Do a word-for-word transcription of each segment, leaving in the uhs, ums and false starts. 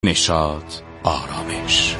نشاط، آرامش.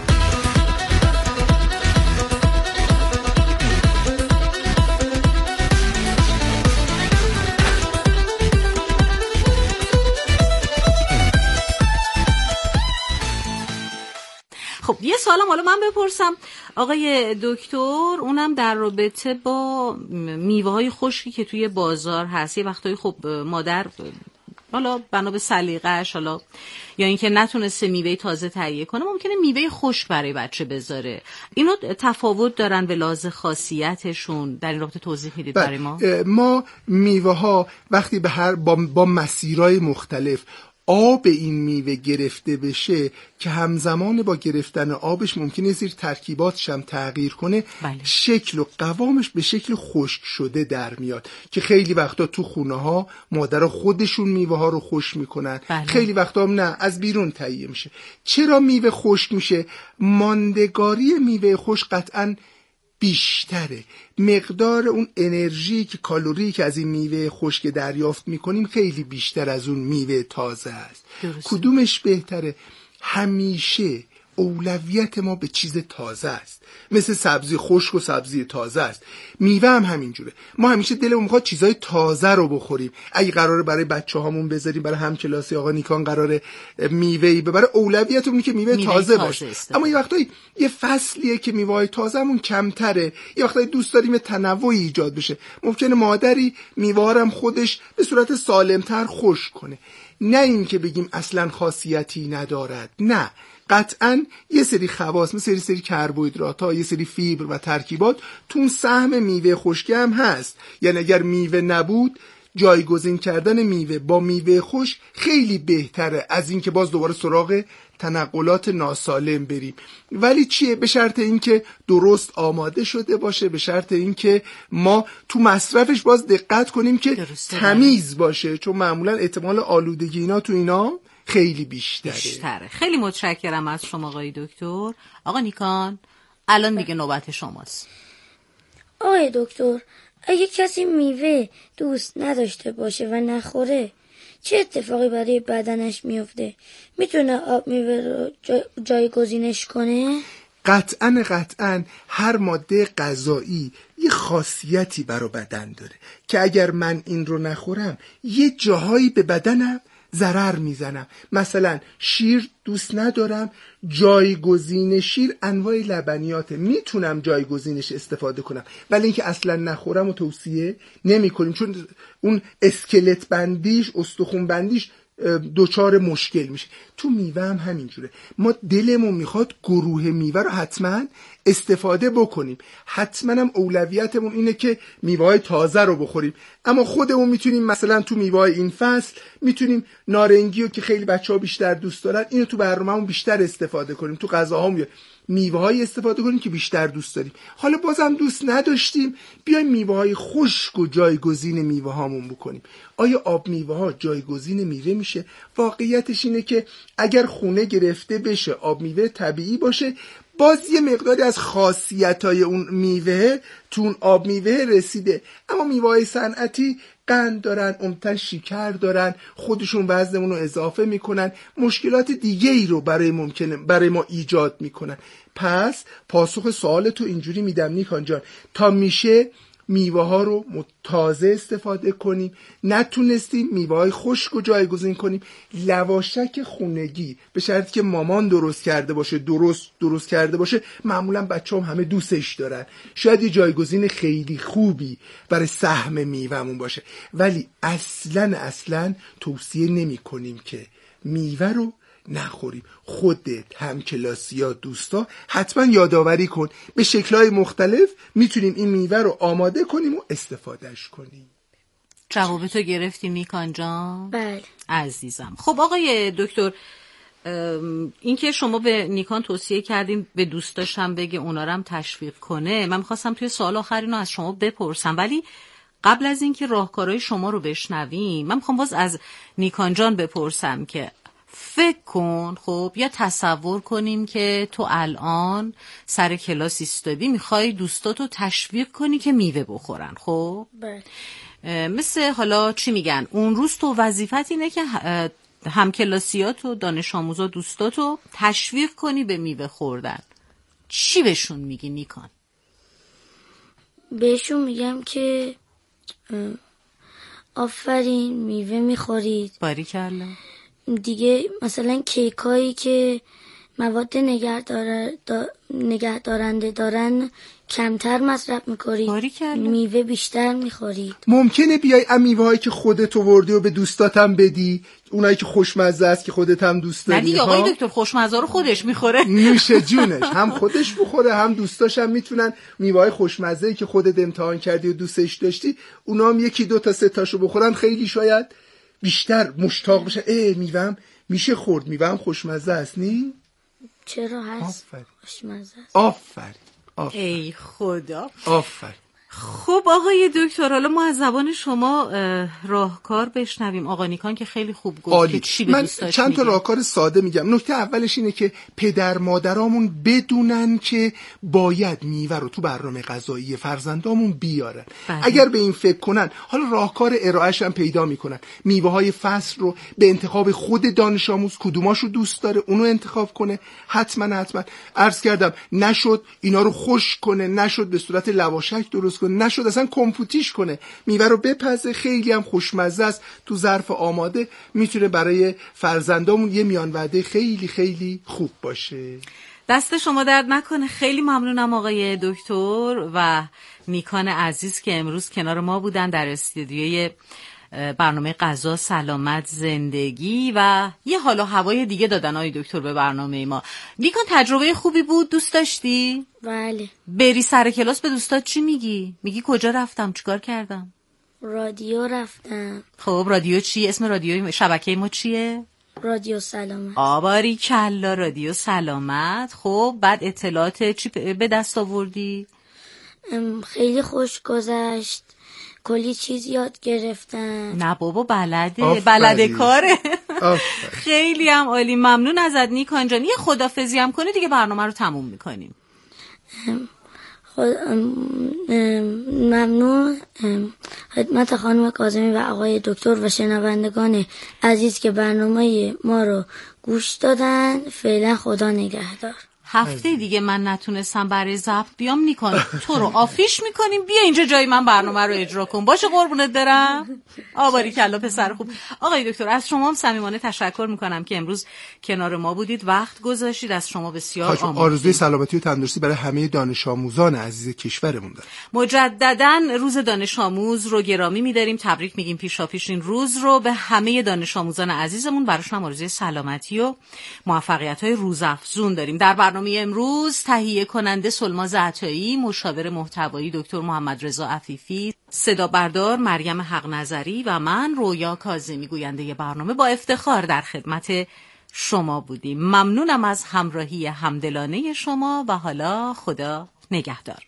خب یه سوالم حالا من بپرسم آقای دکتر، اونم در رابطه با میوه‌های خشکی که توی بازار هست. یه وقتایی خب مادر حالا بنا به سلیقه‌اش حالا یا اینکه نتونسته میوه تازه تهیه کنه، ممکنه میوه خشک برای بچه بذاره. اینو تفاوت دارن به لحاظ خاصیتشون؟ در این رابطه توضیح میدید برای ما؟ ما میوه ها وقتی به هر با, با مسیرهای مختلف آب این میوه گرفته بشه که همزمان با گرفتن آبش ممکنه زیر ترکیباتش هم تغییر کنه، بله. شکل و قوامش به شکل خشک شده در میاد که خیلی وقتا تو خونه ها مادر خودشون میوه ها رو خشک میکنن، بله. خیلی وقتا هم نه، از بیرون تهیه میشه. چرا میوه خشک میشه؟ ماندگاری میوه خشک قطعاً بیشتره. مقدار اون انرژی که کالری که از این میوه خشک دریافت میکنیم خیلی بیشتر از اون میوه تازه است. درسته. کدومش بهتره؟ همیشه اولویت ما به چیز تازه است، مثل سبزی خشک و سبزی تازه است. میوه هم همینجوره. ما همیشه دلمون میخواد چیزای تازه رو بخوریم. اگه قراره برای بچه‌هامون بذاریم، برای همکلاسی آقا نیکان قراره میوه‌ای ببره، اولویتمون اینه که میوه, میوه تازه, تازه باشه. است. اما یه وقتایی یه فصلیه که میوه‌های تازه‌مون کمتره، یه وقتایی دوست داریم تنوعی ایجاد بشه. ممکنه مادری میوه‌ها رو خودش به صورت سالم‌تر خشک کنه. نه این که بگیم اصلاً خاصیتی ندارد، نه، قطعاً یه سری خواص، مثل سری سری کربوهیدرات‌ها، یه سری فیبر و ترکیبات تو اون سهم میوه خشک هم هست. یعنی اگر میوه نبود، جایگزین کردن میوه با میوه خشک خیلی بهتره از این که باز دوباره سراغ تنقلات ناسالم بریم. ولی چیه؟ به شرط اینکه درست آماده شده باشه، به شرط اینکه ما تو مصرفش باز دقت کنیم که تمیز باشه، چون معمولا احتمال آلودگی اینا تو اینا خیلی بیشتره. بیشتره. خیلی متشکرم از شما آقای دکتر. آقا نیکان، الان دیگه نوبت شماست. آقای دکتر، اگه کسی میوه دوست نداشته باشه و نخوره، چه اتفاقی برای بدنش میفته؟ میتونه آب میوه رو جای... جایگزینش کنه؟ قطعاً قطعاً هر ماده غذایی یه خاصیتی برای بدن داره که اگر من این رو نخورم یه جاهایی به بدنم ضرر میزنم. مثلا شیر دوست ندارم، جایگزین شیر انواع لبنیاته، میتونم جایگزینش استفاده کنم، ولی اینکه اصلا نخورم و توصیه نمی کنیم، چون اون اسکلت بندیش، استخون بندیش دوچار مشکل میشه. تو میوه هم همینجوره. ما دلمون میخواد گروه میوه رو حتما استفاده بکنیم، حتما هم اولویتمون اینه که میوه‌های تازه رو بخوریم. اما خودمون میتونیم مثلا تو میوه‌های این فصل میتونیم نارنگی رو که خیلی بچه‌ها بیشتر دوست دارن، اینو تو برنامه‌مون بیشتر استفاده کنیم، تو غذاهامون میوه‌های استفاده کنیم که بیشتر دوست داریم. حالا بازم دوست نداشتیم، بیایم میوه‌های خشک و جایگزین میوه‌هامون بکنیم. آیا آب میوه‌ها جایگزین میوه میشه؟ واقعیتش اینه که اگر خونه گرفته بشه، آب میوه طبیعی باشه، باز یه مقداری از خاصیت‌های اون میوه تو اون آب میوه رسیده. اما میوه‌های صنعتی قند دارن، عمدتاً شکر دارن، خودشون وزنمون رو اضافه میکنن، مشکلات دیگه ای رو برای ممکنه برای ما ایجاد میکنن. پس پاسخ سوال تو اینجوری میدم نیکان جان، تا میشه میوه ها رو تازه استفاده کنیم، نتونستیم میوه های خشک رو جایگزین کنیم. لواشک خونگی به شرطی که مامان درست کرده باشه، درست درست کرده باشه، معمولا بچه هم همه دوستش دارن، شاید یه جایگزین خیلی خوبی برای سهم میوهمون باشه، ولی اصلا اصلا توصیه نمی کنیم که میوه رو نخوریم. خودت، همکلاسی‌ها، دوستا حتما یادآوری کن، به شکل‌های مختلف میتونیم این میوه رو آماده کنیم و استفادهش کنیم. جوابتو گرفتی نیکان جان؟ بله عزیزم. خب آقای دکتر، این که شما به نیکان توصیه کردین به دوستاش هم بگه، اونا رو هم تشویق کنه، من می‌خواستم توی سوال آخر اینو از شما بپرسم، ولی قبل از اینکه راهکارهای شما رو بشنویم، من می‌خوام باز از نیکان جان بپرسم که فکر کن، خب یا تصور کنیم که تو الان سر کلاس ایستادی، میخوای دوستاتو تشویق کنی که میوه بخورن. خب بله. مثل حالا چی میگن، اون روز تو وظیفت اینه که همکلاسیات و دانش آموزا دوستاتو تشویق کنی به میوه خوردن. چی بهشون میگی نیکان؟ بهشون میگم که آفرین میوه میخورید. باریکلا. دیگه مثلا کیک هایی که مواد نگه, داره دا نگه دارنده دارن کمتر مصرف میکنید، میوه بیشتر میخورید. ممکنه بیای میوه هایی که خودت آوردی و به دوستاتم بدی، اونایی که خوشمزه است که خودت هم دوست داری. نه دیگه آقای دکتر خوشمزه رو خودش میخوره. نوش جونش، هم خودش بخوره هم دوستاش هم میتونن میوه های خوشمزه‌ای که خودت امتحان کردی و دوستش داشتی اونا هم یکی دو تا سه تاشو بخورن، خیلی شاید بیشتر مشتاق بشن. ای میوه‌ام میشه خورد، میوه‌ام خوشمزه است نی؟ چرا هست؟ آفرین. خوشمزه است. آفرین. آفرین. ای خدا. آفرین. خب آقای دکتر، حالا ما از زبان شما راهکار بشنویم. آقا نیکان که خیلی خوب گفت که چی به من دوستاش چند تا میگه. راهکار ساده میگم. نکته اولش اینه که پدر مادرامون بدونن که باید میوه رو تو برنامه غذایی فرزندامون بیارن. بله. اگر به این فکر کنن، حالا راهکار ارائهش هم پیدا میکنن. میوه های فصل رو به انتخاب خود دانش آموز کدوماشو دوست داره اونو انتخاب کنه. حتما حتما عرض کردم نشد اینا رو خشک کنه، نشد به صورت لواشک درست کنه، نشد اصلا کمپوتیش کنه، میوه رو بپزه، خیلی هم خوشمزه است، تو ظرف آماده میتونه برای فرزندامون یه میان وعده خیلی خیلی خوب باشه. دست شما درد نکنه. خیلی ممنونم آقای دکتر و نیکان عزیز که امروز کنار ما بودن در استودیوی برنامه غذا سلامت زندگی و یه حال و هوای دیگه دادن آقای دکتر به برنامه ما. نیکان تجربه خوبی بود؟ دوست داشتی؟ بله. بری سر کلاس به دوستات چی میگی؟ میگی کجا رفتم چیکار کردم؟ رادیو رفتم. خب رادیو چی؟ اسم رادیو شبکه ما چیه؟ رادیو سلامت. آباری کلا رادیو سلامت. خب بعد اطلاعات چی به دست آوردی؟ خیلی خوش گذشت، کلی چیز یاد گرفتم. نه بابا بلده آفرین. بلده کاره. آفرین. خیلی هم عالی. ممنون ازت نیکان جان. یه خدافظی هم کنی دیگه برنامه رو تموم میکنیم. خود ممنون خدمت خانم کاظمی و آقای دکتر و شنوندگان عزیز که برنامه ما رو گوش دادن. فعلا خدا نگهدار. هفته دیگه من نتونستم برای ضبط بیام نیکان تو رو آفیش میکنیم، بیا اینجا جای من برنامه رو اجرا کن. باشه قربونت برم. آباری کلا پسر خوب. آقای دکتر از شما هم صمیمانه تشکر میکنم که امروز کنار ما بودید، وقت گذاشتید. از شما بسیار آموزید. آرزوی سلامتی و تندرستی برای همه دانش آموزان عزیز کشورمون دارم. مجدداً روز دانش آموز رو گرامی می‌داریم، تبریک میگیم پیشاپیش این روز رو به همه دانش آموزان عزیزمون. براشون هم آرزوی سلامتی و موفقیت‌های روزافزون داریم. در برنامه امروز تهیه کننده سلماز عطایی، مشاور محتوایی دکتر محمد رضا عفیفی، صدا بردار مریم حق نظری و من رویا کاظمی گوینده برنامه با افتخار در خدمت شما بودیم. ممنونم از همراهی همدلانه شما و حالا خدا نگهدار.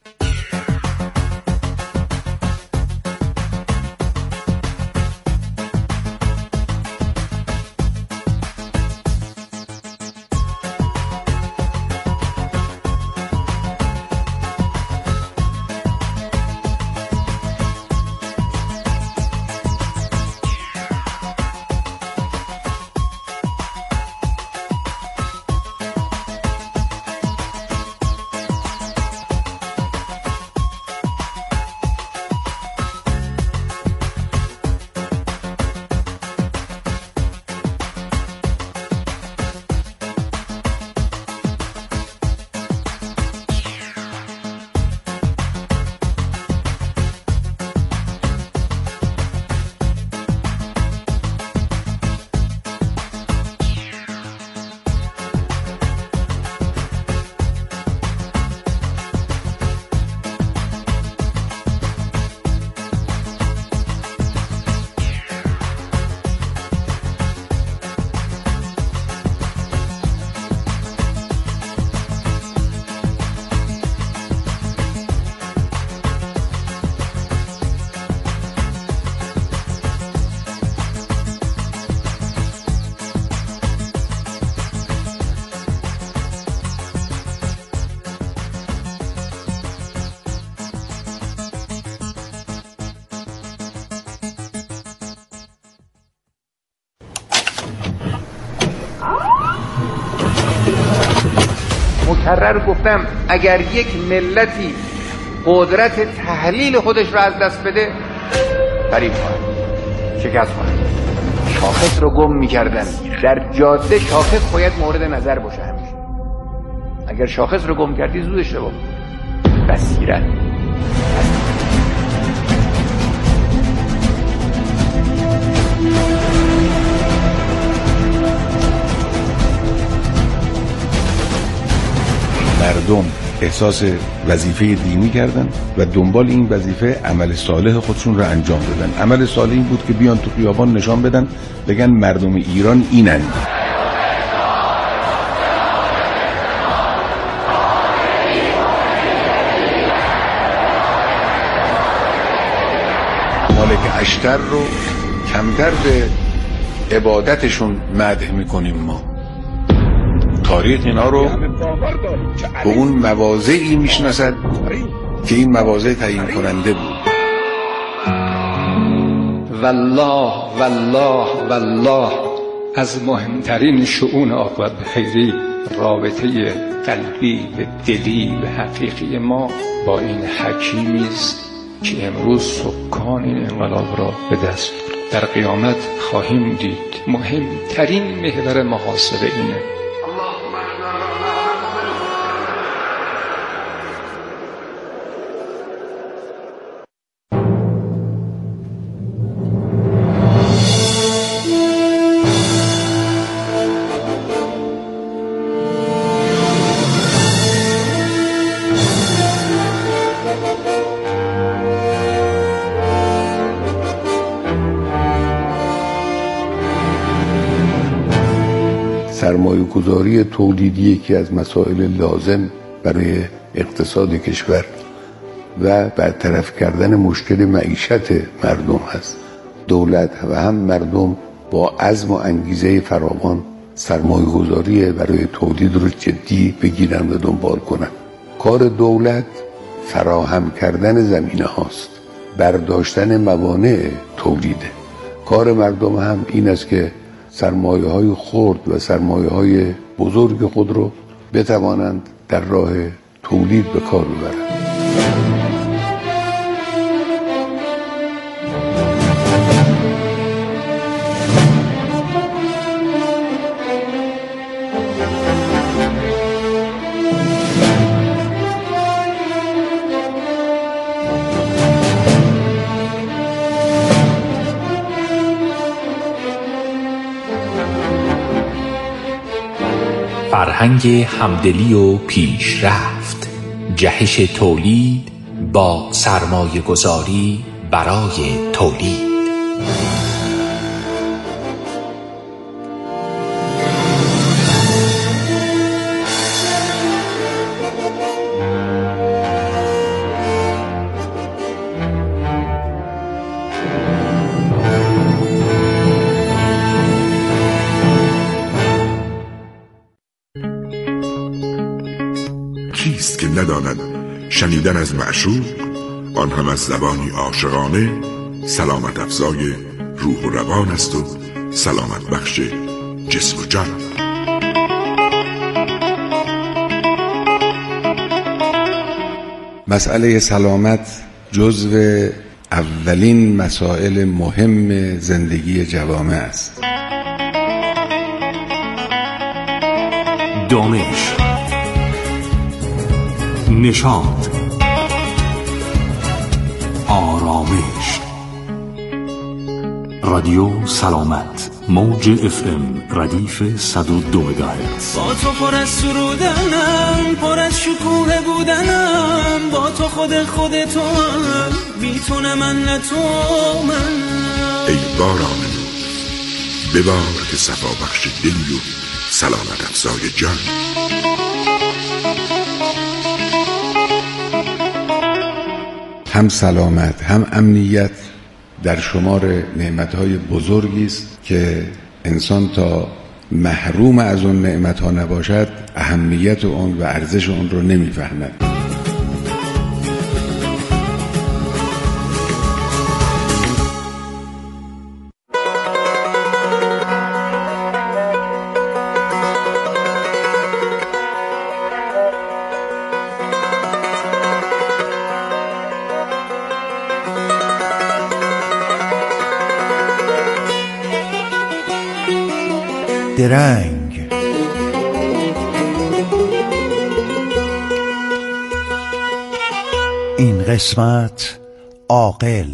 کره رو گفتم اگر یک ملتی قدرت تحلیل خودش رو از دست بده فریب خواهد، شکست خواهد. شاخص رو گم میکردن. در جاده شاخص باید مورد نظر باشه همیشه. اگر شاخص رو گم کردی زود اشتباه. بصیرت مردم احساس وظیفه دینی کردن و دنبال این وظیفه عمل صالح خودشون رو انجام دادن. عمل صالح این بود که بیان تو خیابان نشان بدن، بگن مردم ایران اینن. مالک اشتر رو کمتر به عبادتشون مدح میکنیم ما. تاریخ اینا رو به اون مواضعی میشناسد که این مواضع تعیین کننده بود. والله والله والله از مهمترین شؤون عاقبت خیری رابطه قلبی و دلی و حقیقی ما با این حکیمی است که امروز سکان این انقلاب را به دست در قیامت خواهیم دید. مهمترین محور محاسبه اینه. سرمایه گذاری تولیدی یکی از مسائل لازم برای اقتصاد کشور و برطرف کردن مشکل معیشت مردم هست. دولت و هم مردم با عزم و انگیزه فراوان سرمایه گذاری برای تولید رو جدی بگیرن و دنبال کنن. کار دولت فراهم کردن زمینه هاست، برداشتن موانع تولیده. کار مردم هم این است که سرمایه های خرد و سرمایه های بزرگ خود رو بتوانند در راه تولید به کار ببرند. فرهنگ همدلی و پیشرفت، جهش تولید با سرمایه گذاری برای تولید. کیست که نداند شنیدن از معشوق، آن هم از زبانی عاشقانه، سلامت افزای روح و روان است و سلامت بخش جسم و جان. مسئله سلامت جزو اولین مسائل مهم زندگی جوامع است. دانش، نشاط، آرامش. رادیو سلامت، موج اف ام ردیف صد و دو مگاهرتز. با تو پر از سرودنم، پر از شکوه بودنم، با تو خود خود تو هم، بی تو نه من نه تو من. ای باران نور ببار که صفا بخش دلی و سلامت افزای جان. هم سلامت هم امنیت در شمار نعمتهای بزرگی است که انسان تا محروم از اون نعمتها نباشد اهمیت اون و ارزش اون رو نمیفهمد. بیدرنگ. این قسمت عاقل.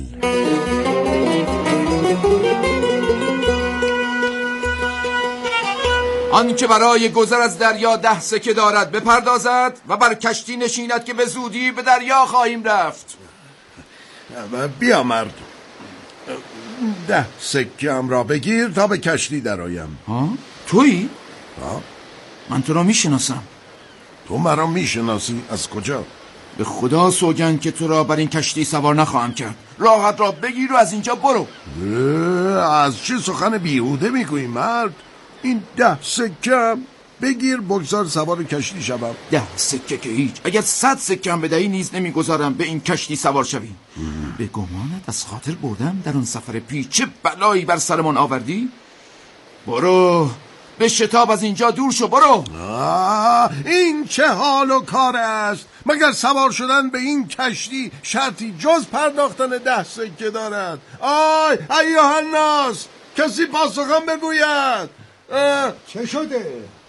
آن که برای گذر از دریا ده سکه دارد بپردازد و بر کشتی نشیند که به زودی به دریا خواهیم رفت. بیا مرد، ده سکه هم را بگیر تا به کشتی درآیم. ها؟ تویی؟ ها؟ من تو را میشناسم. تو مرا میشناسی؟ از کجا؟ به خدا سوگند که تو را بر این کشتی سوار نخواهم کرد. راحت را بگیر و از اینجا برو. از چی سخن بیهوده میگویی مرد؟ این ده سکه هم بگیر بگذار سوار کشتی شوم. ده سکه که هیچ، اگر صد سکه هم بدهی نیز نمیگذارم به این کشتی سوار شوی. به گمانت از خاطر بردم در اون سفر پیش چه بلایی بر سرمان آوردی؟ برو به شتاب از اینجا دور شو، برو. آه، این چه حال و کار است؟ مگر سوار شدن به این کشتی شرطی جز پرداختن ده سکه دارد؟ آی ایها الناس، کسی پاسخم بگوید. چه شده؟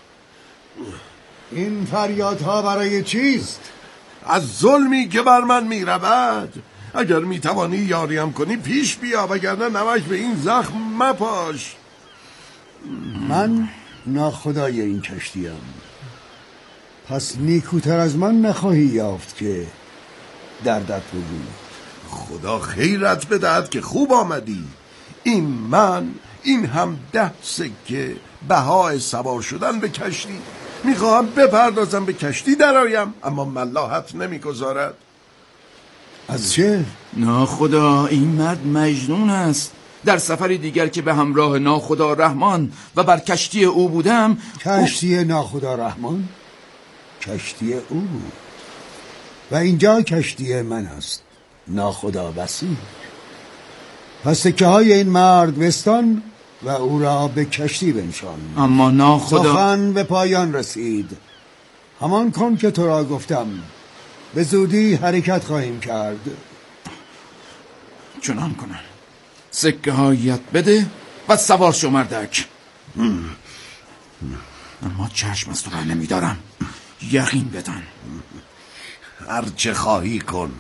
این فریادها برای چیست؟ از ظلمی که بر من می رود. اگر می توانی یاریم کنی پیش بیا، وگرنه نمک به این زخم مپاش. من ناخدای این کشتیم، پس نیکوتر از من نخواهی یافت که دردت بگوی. خدا خیرت بدهد که خوب آمدی. این من، این هم ده سکه بهای سوار شدن به کشتی. میخواهم بپردازم به کشتی درآیم، اما ملاحت نمیگذارد. از چه؟ ناخدا، این مرد مجنون است. در سفری دیگر که به همراه ناخدا رحمان و بر کشتی او بودم. کشتی او... ناخدا رحمان کشتی او بود و اینجا کشتی من است، ناخدا بصیر. پس سکه های این مرد بستان و او را به کشتی بنشان. اما ناخدا، سخن به پایان رسید. همان کن که تو را گفتم، به زودی حرکت خواهیم کرد. چنان کنم. سکه هایت بده و سوار شو مردک. اما چشم از تو بر نمیدارم، یقین بدان. هر چه خواهی کن.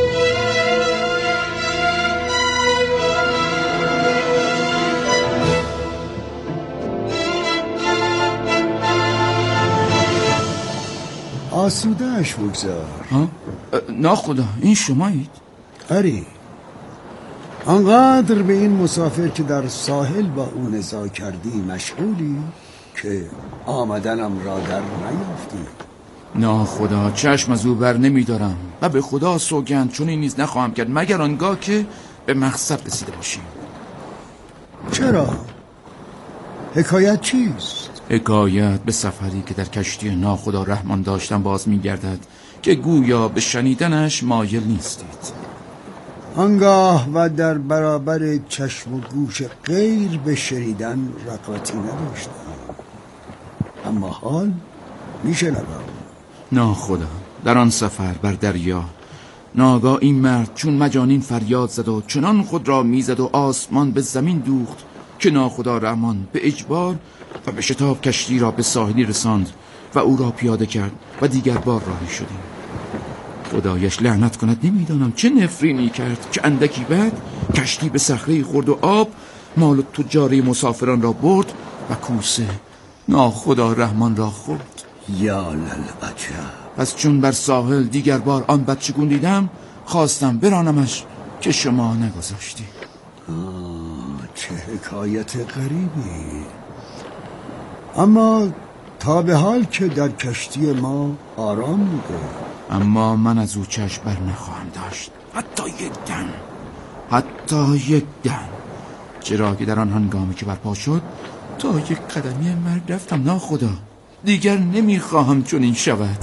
آسودهش بگذار. ناخدا، این شمایید؟ آری، آنقدر به این مسافر که در ساحل با او نزاع کردی مشغولی که آمدنم را در نیافتی. ناخدا، چشم از او بر نمیدارم و به خدا سوگند چون این نیز نخواهم کرد مگر آنگاه که به مقصد رسیده باشیم. چرا؟ حکایت چیست؟ حکایت به سفری که در کشتی ناخدا رحمان داشتم باز میگردد که گویا به شنیدنش مایل نیستید. آنگاه و در برابر چشم و گوش غیر به شنیدن رغبتی نداشتم، اما حال میشنوم. ناخدا، در آن سفر بر دریا ناگاه این مرد چون مجانین فریاد زد و چنان خود را میزد و آسمان به زمین دوخت که ناخدا رحمان به اجبار و به شتاب کشتی را به ساحلی رساند و او را پیاده کرد و دیگر بار راهی شدیم. خدایش لعنت کند، نمیدانم چه نفرینی کرد که اندکی بعد کشتی به صخره خورد و آب مال و تجاری مسافران را برد و کوسه ناخدا رحمان را خورد. یا للعجب. پس چون بر ساحل دیگر بار آن بچگون دیدم خواستم برانمش که شما نگذاشتی. آه، چه حکایت غریبی. اما تا به حال که در کشتی ما آرام بوده. اما من از او چشم بر نخواهم داشت، حتی یک دم، حتی یک دم. چرا که در آن هنگامی که برپا شد تا یک قدمی مرگ رفتم. ناخدا، دیگر نمیخواهم چون این شود.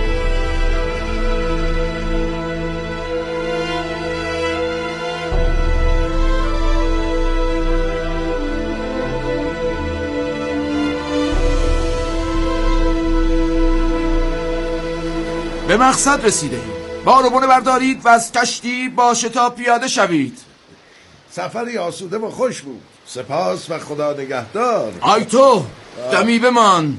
به مقصد رسیده ایم. بار و بونه بردارید و از کشتی با شتاب پیاده شوید. سفری آسوده و خوش بود. سپاس و خدا نگهدار. آی تو، دمی بمان.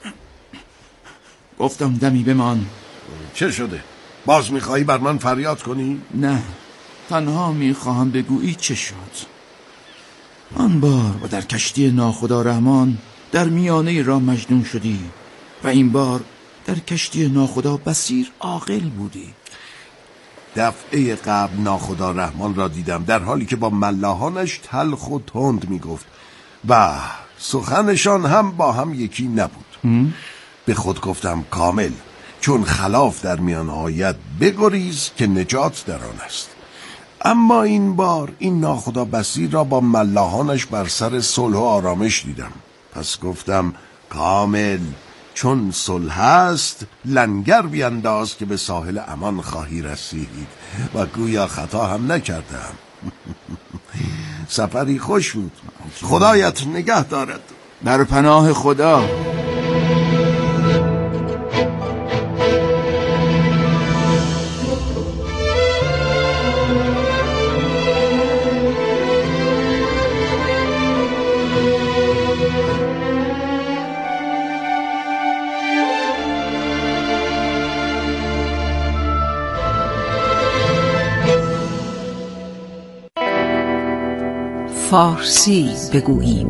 گفتم دمی بمان. چه شده؟ باز میخوایی بر من فریاد کنی؟ نه، تنها میخواهم بگویی چه شد. آن بار و در کشتی ناخدا رحمان در میانه راه مجنون شدی و این بار در کشتی ناخدا بصیر عاقل بودی. دفعه قبل ناخدا رحمان را دیدم در حالی که با ملاحانش تلخ و تند میگفت و سخنشان هم با هم یکی نبود. هم؟ به خود گفتم کامل، چون خلاف در میان آید بگریز که نجات در آن است. اما این بار این ناخدا بصیر را با ملاحانش بر سر صلح و آرامش دیدم. پس گفتم کامل، چون صلح است لنگر بینداز که به ساحل امان خواهی رسید. و گویا خطا هم نکردم. سفری خوش بود. خدایت نگه دارد. در پناه خدا. فارسی بگوییم.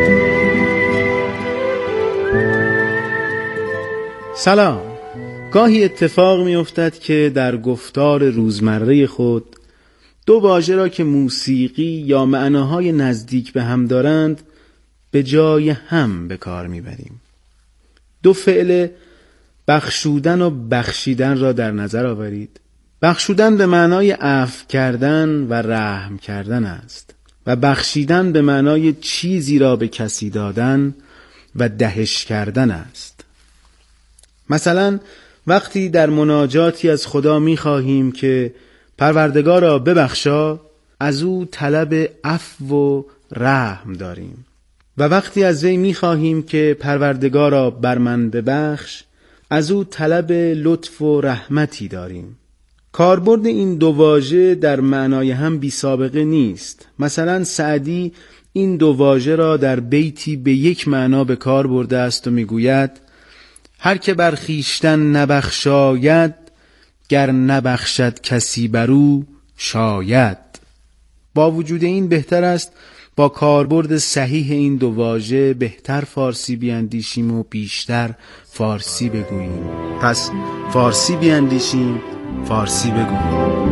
سلام. گاهی اتفاق می افتد که در گفتار روزمره خود دو واژه را که موسیقی یا معناهای نزدیک به هم دارند به جای هم به کار می بریم. دو فعل بخشودن و بخشیدن را در نظر آورید. بخشودن به معنای عفو کردن و رحم کردن است و بخشیدن به معنای چیزی را به کسی دادن و دهش کردن است. مثلا وقتی در مناجاتی از خدا می خواهیم که پروردگارا ببخشا، از او طلب عفو و رحم داریم و وقتی از وی می خواهیم که پروردگارا بر من ببخش، از او طلب لطف و رحمتی داریم. کاربرد این دو واژه در معنای هم بی سابقه نیست. مثلا سعدی این دو واژه را در بیتی به یک معنا به کار برده است و میگوید هر که بر خویشتن نبخشاید، گر نبخشد کسی برو شاید. با وجود این بهتر است با کاربرد صحیح این دو واژه بهتر فارسی بیاندیشیم و بیشتر فارسی بگوییم. پس فارسی بیاندیشیم، فارسی بگوییم.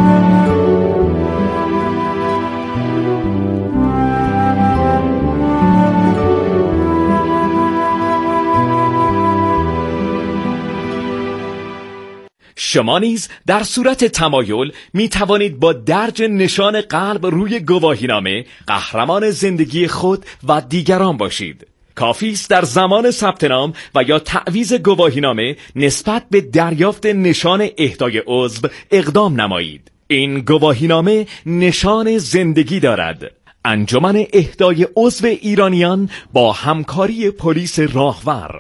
شما نیز در صورت تمایل می توانید با درج نشان قلب روی گواهینامه قهرمان زندگی خود و دیگران باشید. کافی است در زمان ثبت نام و یا تعویض گواهینامه نسبت به دریافت نشان اهدای عضو اقدام نمایید. این گواهینامه نشان زندگی دارد. انجمن اهدای عضو ایرانیان با همکاری پلیس راهور.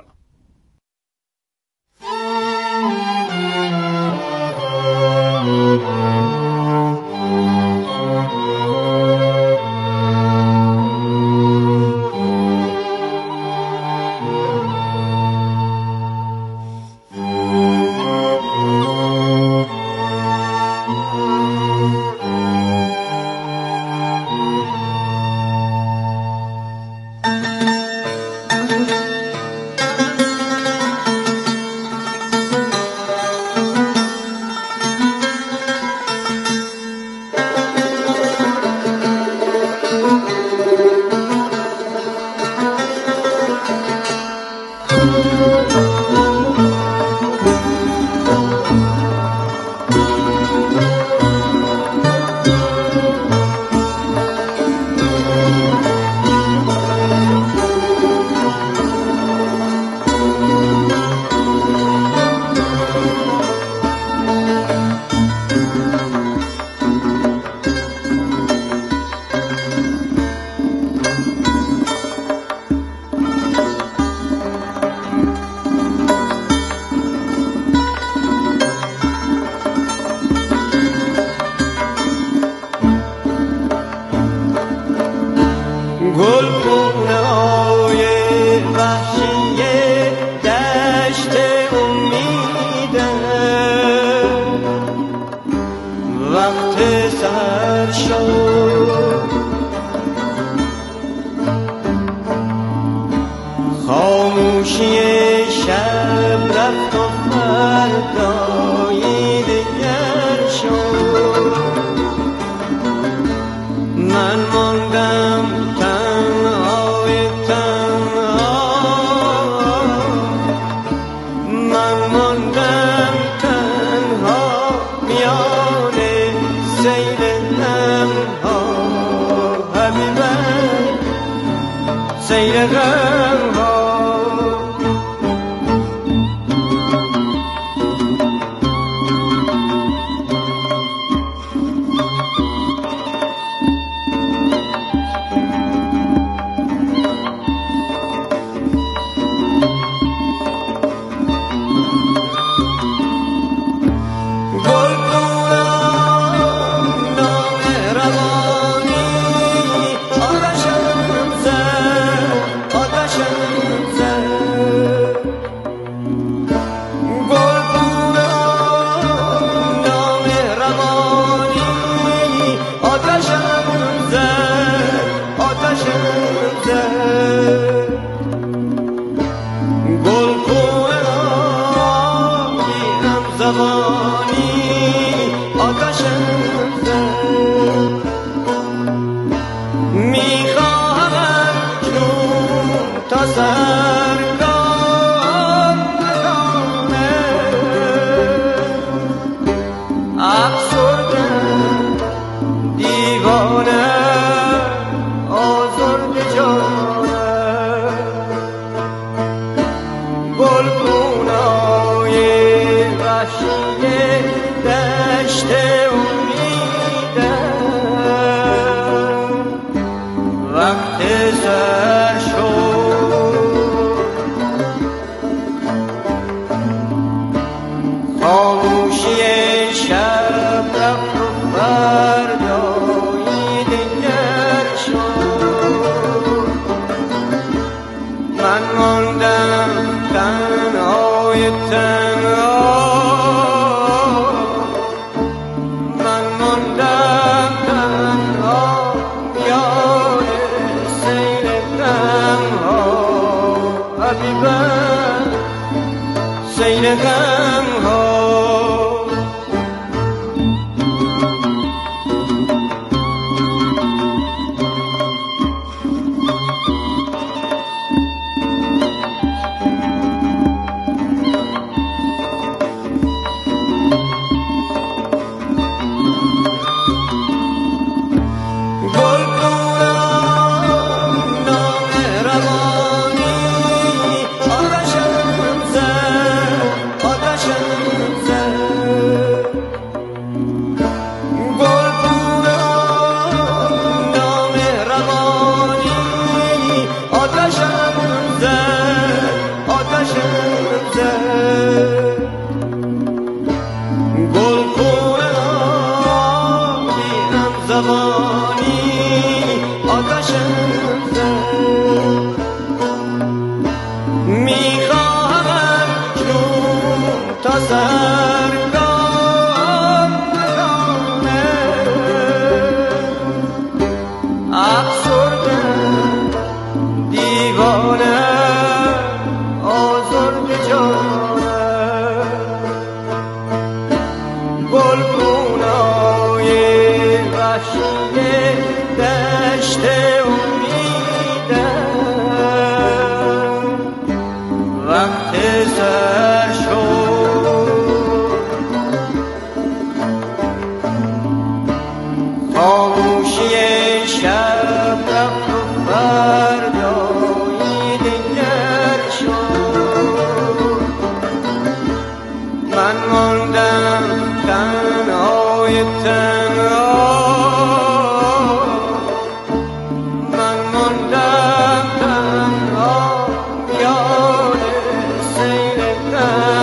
رفت و فردایی دیگر شد. من ماندم تنهای تنها، من ماندم تنها میان سیل غمها، حبیبم سیل غمها. من ماندم تنهای تن